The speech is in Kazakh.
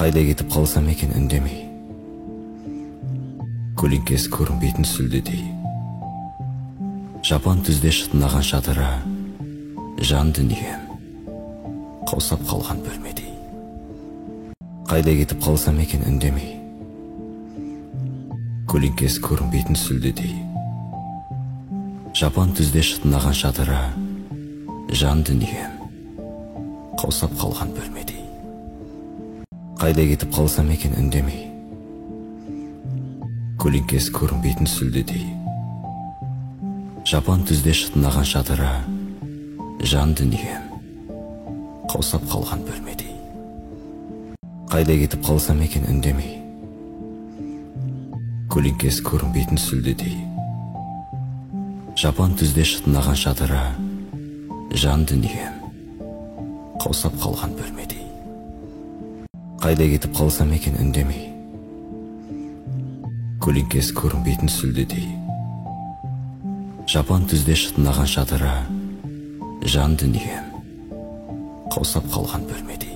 Қайда кетіп қалсам екен үндемей, көлеңкесі көрінбейтін сүлдедей, жапан түзде шытынаған шатыры, жан дүнием қаусап қалған бөлмедей. Қайда кетіп қалсам екен үндемей, көлеңкесі көрінбейтін сүлдедей, жапан түзде шытынаған шатыры, жан дүнием қаусап қалған бөлмедей. Қайда кетіп қалсам екен үндемей, көлеңкесі көрінбейтін сүлдедей, жапан түзде шытынаған шатыры, жан дүнием қаусап қалған бөлмедей. Қайда кетіп қалсам екен үндемей, көлеңкесі көрінбейтін сүлдедей, жапан түзде шытынаған шатыры, жан дүнием қаусап қалған бөлмедей. Қайда кетіп қалсам екен үндемей, көлеңкесі көрінбейтін сүлдедей, жапан түзде шытынаған шатыры, жан дүнием қаусап қалған бөлмедей.